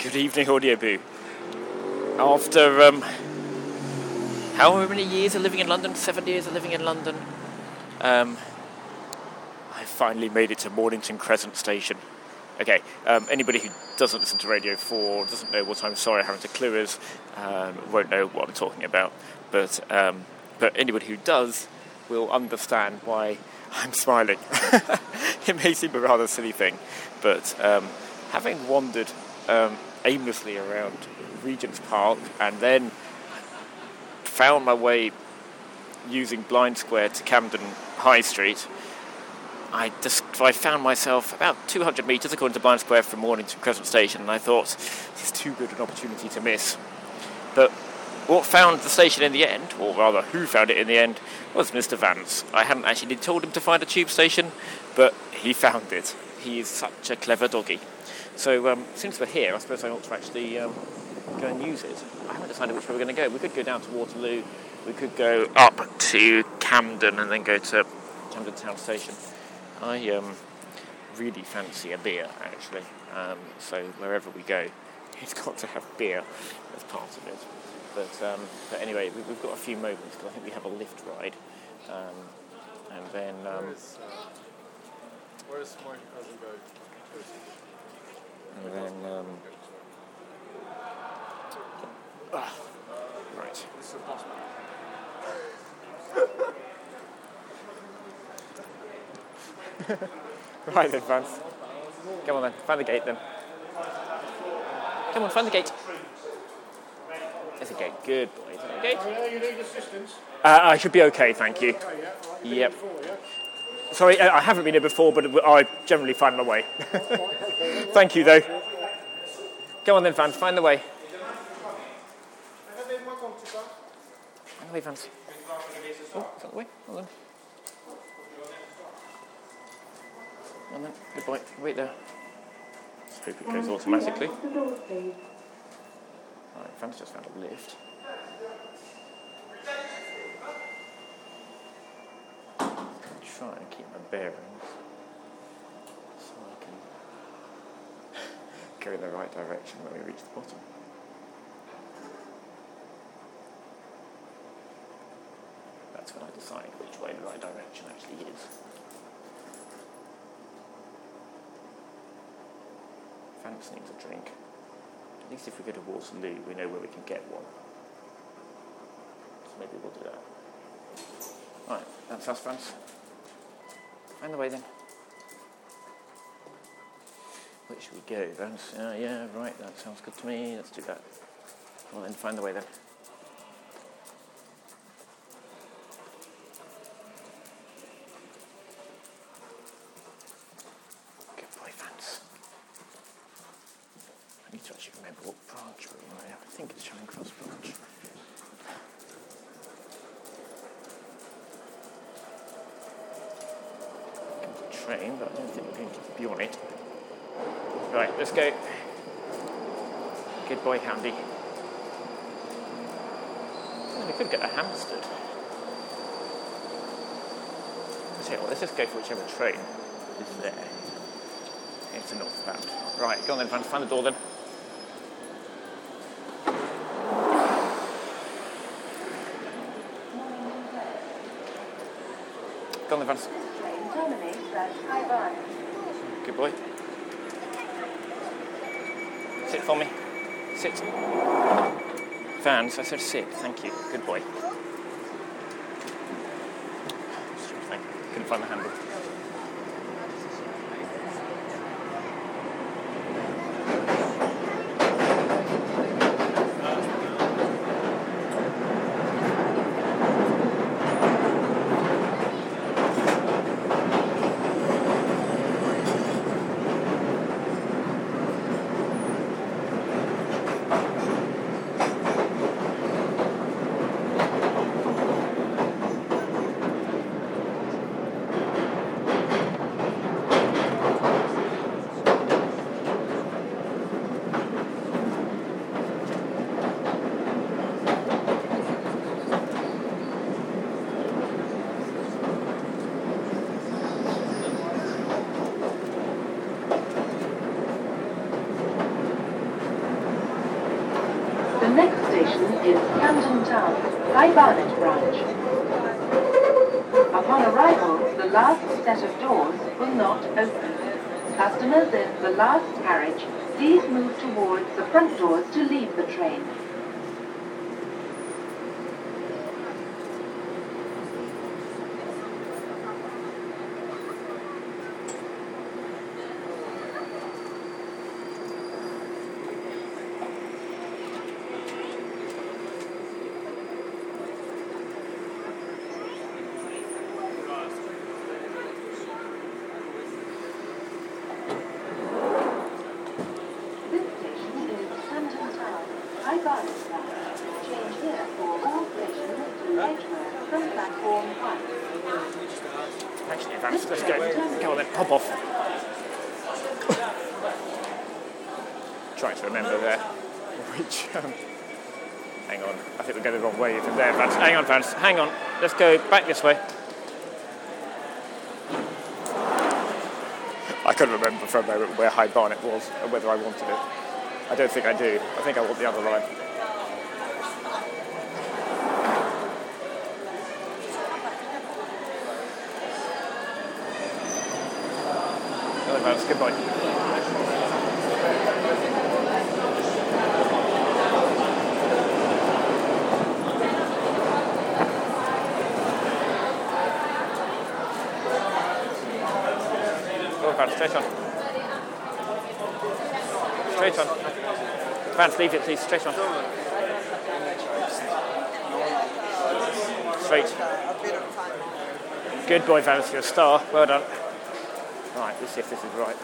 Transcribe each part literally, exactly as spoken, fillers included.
Good evening, Audioboo. After um, however many years of living in London, seven years of living in London, um, I finally made it to Mornington Crescent Station. Okay, um, anybody who doesn't listen to Radio four, doesn't know what I'm sorry having to clue is, um, won't know what I'm talking about. But um, but anybody who does will understand why I'm smiling. It may seem a rather silly thing, but um, having wandered um, aimlessly around Regent's Park and then found my way using Blind Square to Camden High Street, I just I found myself about two hundred metres according to Blind Square from Mornington Crescent Station, and I thought, this is too good an opportunity to miss. But what found the station in the end, or rather who found it in the end, was Mister Vance. I hadn't actually told him to find a tube station, but he found it. He is such a clever doggy. So um, since we're here, I suppose I ought to actually um, go and use it. I haven't decided which way we're going to go. We could go down to Waterloo, we could go up to Camden and then go to Camden Town Station. I um, really fancy a beer, actually. Um, so wherever we go, it's got to have beer as part of it. But, um, but anyway, we, we've got a few moments because I think we have a lift ride. Um, and then... Um, Where's, uh, where's my cousin go? And then... Um, ah, right. This is a boss man. Right then, Vance. Come on then, find the gate then. Come on, find the gate. There's a gate. Good boy. Is there a gate? Oh, you need assistance? Uh, I should be okay, thank you. Oh, yeah. Right. Yep. Before, yeah? Sorry, I haven't been here before, but I generally find my way. Thank you, though. Go on then, Vance, find the way. Find the way, Vance. Oh, is that the way? Hold on. Come on then, good boy. Wait there. Let's hope it goes automatically. Right, Vance just found a lift. Try and keep my bearings so I can go in the right direction when we reach the bottom. That's when I decide which way the right direction actually is. Vance needs a drink. At least if we go to Waterloo, we know where we can get one. So maybe we'll do that. Right, that's us, Vance. Find the way then. Where should we go, Vance? Uh, yeah, right, that sounds good to me. Let's do that. Well then, find the way then. Good boy, Vance. I need to actually remember what branch we're in. I think it's Charing Cross branch. Train, but I don't think we're going to be on it. Right, let's go. Good boy, Handy. Well, we could get a Hampstead. Let's, see, well, let's just go for whichever train is there. It's a northbound. Right, go on then, Vance, find the door then. Go on then, Vance. Good boy. Sit for me. Sit. Vance, I said sit. Thank you. Good boy. Thank you. Couldn't find the handle. station is Camden Town, High Barnet branch. Upon arrival, the last set of doors will not open. Customers in the last carriage, please move towards the front doors to leave the train. Actually, Vance, let's go. Go on then, hop off. Trying to remember there. Which, um, hang on, I think we're going the wrong way from there, Vance. Hang on, Vance, hang on. Let's go back this way. I couldn't remember for a moment where High Barnet was and whether I wanted it. I don't think I do. I think I want the other line. Vance, goodbye. Go, Vance, straight on. Straight on. Vance, leave it, please. Straight on. Straight. Good boy, Vance. You're a star. Well done. Right, let's see if this is right.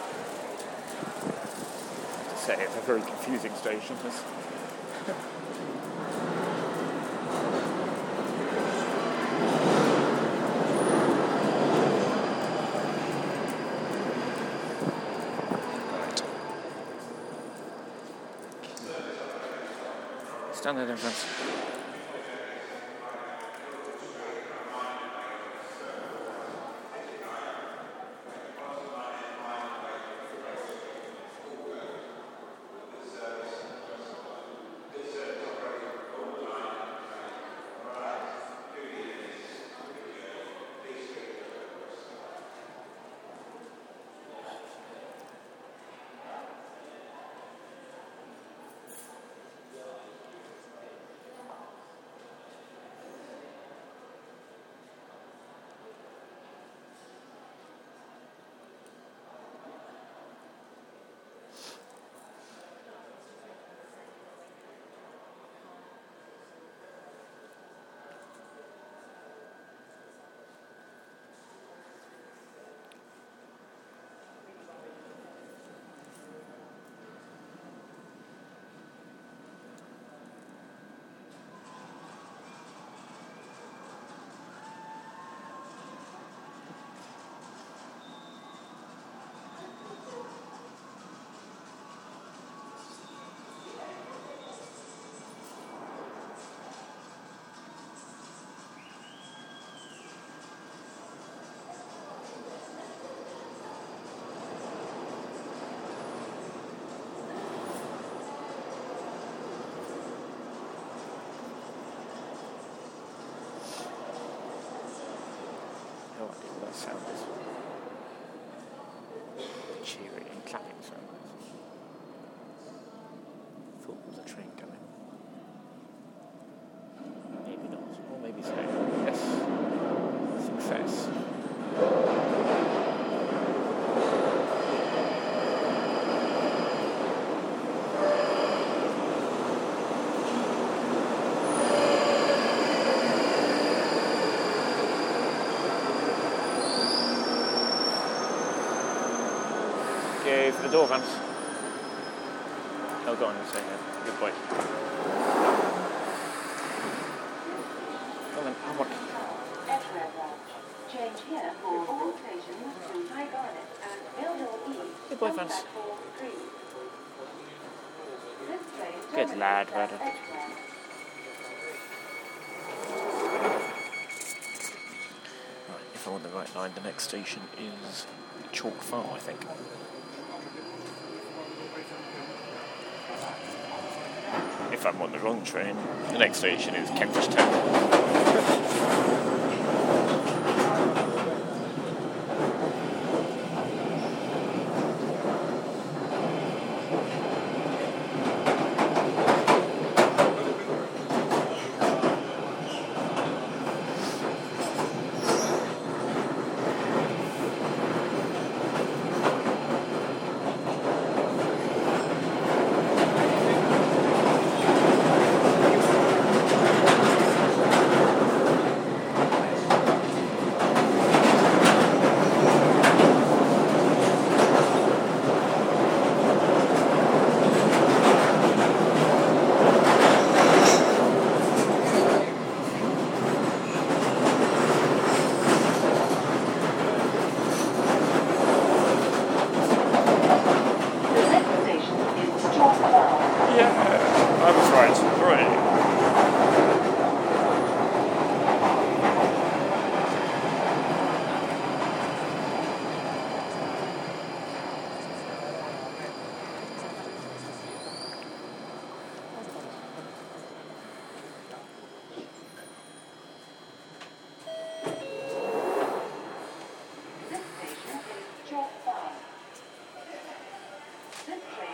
I have to say, it's a very confusing station. This. Right. Stand there then, friends. That sound is cheery and clapping sound. Thought there was a train coming. Maybe not, or maybe so. Yes. Success. For the door, Vance. Oh, go on, you say yeah. Good boy. Come on, come on. Change here for all stations to High Barnet and Millhill East. Good boy, Vance. Good lad, Rudder. Right, if I want the right line, the next station is Chalk Farm, I think. if I'm on the wrong train. The next station is Kentish Town.